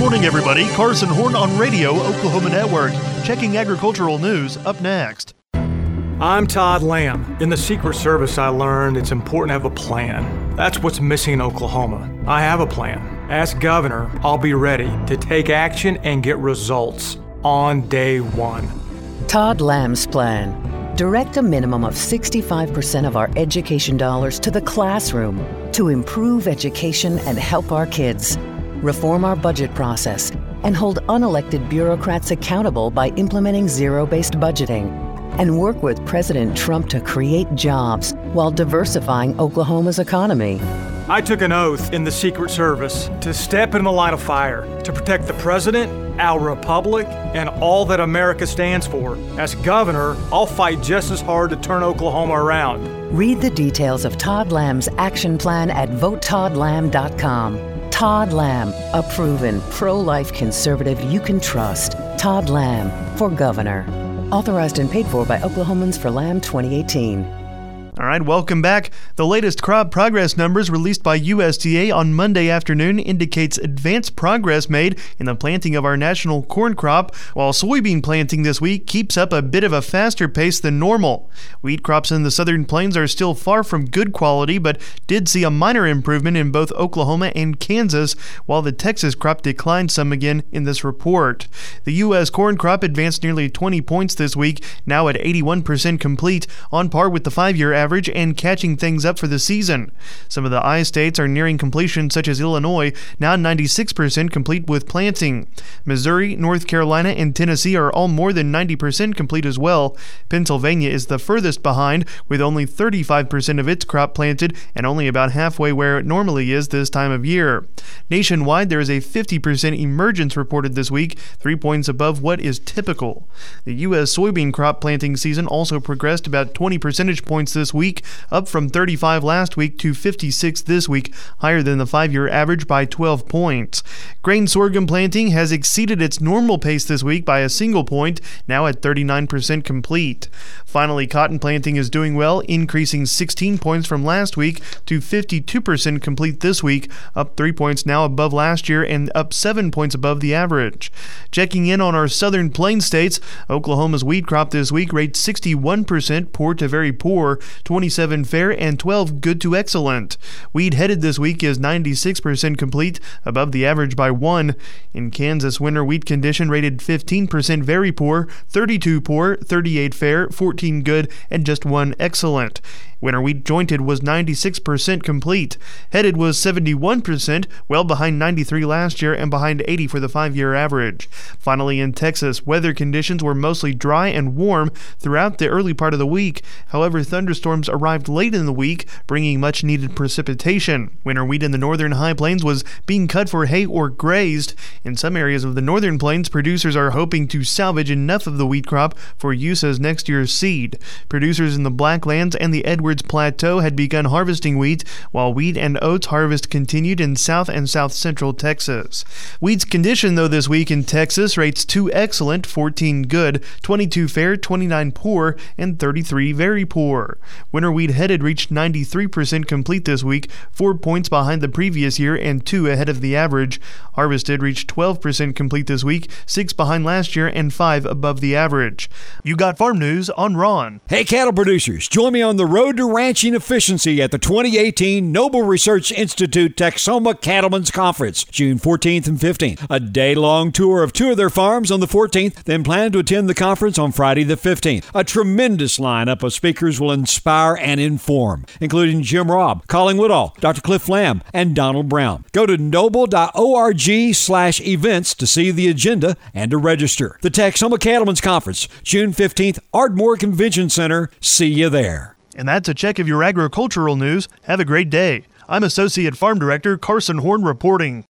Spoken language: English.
morning, everybody. Carson Horn on Radio Oklahoma Network. Checking agricultural news up next. I'm Todd Lamb. In the Secret Service, I learned it's important to have a plan. That's what's missing in Oklahoma. I have a plan. As governor, I'll be ready to take action and get results on day one. Todd Lamb's plan. Direct a minimum of 65% of our education dollars to the classroom to improve education and help our kids. Reform our budget process and hold unelected bureaucrats accountable by implementing zero-based budgeting. And work with President Trump to create jobs while diversifying Oklahoma's economy. I took an oath in the Secret Service to step in the line of fire to protect the president, our republic, and all that America stands for. As governor, I'll fight just as hard to turn Oklahoma around. Read the details of Todd Lamb's action plan at VoteToddLamb.com. Todd Lamb, a proven pro-life conservative you can trust. Todd Lamb for governor. Authorized and paid for by Oklahomans for Lamb 2018. All right, welcome back. The latest crop progress numbers released by USDA on Monday afternoon indicates advanced progress made in the planting of our national corn crop, while soybean planting this week keeps up a bit of a faster pace than normal. Wheat crops in the southern plains are still far from good quality, but did see a minor improvement in both Oklahoma and Kansas, while the Texas crop declined some again in this report. The U.S. corn crop advanced nearly 20 points this week, now at 81% complete, on par with the 5-year average and catching things up for the season. Some of the I states are nearing completion, such as Illinois, now 96% complete with planting. Missouri, North Carolina, and Tennessee are all more than 90% complete as well. Pennsylvania is the furthest behind, with only 35% of its crop planted and only about halfway where it normally is this time of year. Nationwide, there is a 50% emergence reported this week, 3 points above what is typical. The U.S. soybean crop planting season also progressed about 20 percentage points this week, up from 35 last week to 56 this week, higher than the 5-year average by 12 points. Grain sorghum planting has exceeded its normal pace this week by a single point, now at 39% complete. Finally, cotton planting is doing well, increasing 16 points from last week to 52% complete this week, up 3 points now above last year and up 7 points above the average. Checking in on our southern plains states, Oklahoma's wheat crop this week rates 61% poor to very poor, 27 fair, and 12 good to excellent. Wheat headed this week is 96% complete, above the average by 1. In Kansas, winter wheat condition rated 15% very poor, 32 poor, 38 fair, 14 good, and just 1 excellent. Winter wheat jointed was 96% complete. Headed was 71%, well behind 93 last year and behind 80 for the 5-year average. Finally, in Texas, weather conditions were mostly dry and warm throughout the early part of the week. However, thunderstorms arrived late in the week, bringing much-needed precipitation. Winter wheat in the northern high plains was being cut for hay or grazed. In some areas of the northern plains, producers are hoping to salvage enough of the wheat crop for use as next year's seed. Producers in the Blacklands and the Edwards Plateau had begun harvesting wheat, while wheat and oats harvest continued in south and south-central Texas. Wheat's condition, though, this week in Texas rates 2 excellent, 14 good, 22 fair, 29 poor, and 33 very poor. Winter wheat headed reached 93% complete this week, 4 points behind the previous year and 2 ahead of the average. Harvested reached 12% complete this week, 6 behind last year and 5 above the average. You got farm news on Ron. Hey, cattle producers, join me on the road to ranching efficiency at the 2018 Noble Research Institute Texoma Cattlemen's Conference, June 14th and 15th. A day-long tour of 2 of their farms on the 14th, then plan to attend the conference on Friday the 15th. A tremendous lineup of speakers will inspire and inform, including Jim Robb, Colin Woodall, Dr. Cliff Lamb, and Donald Brown. Go to noble.org/events to see the agenda and to register. The Texoma Cattlemen's Conference, June 15th, Ardmore Convention Center. See you there. And that's a check of your agricultural news. Have a great day. I'm Associate Farm Director Carson Horn reporting.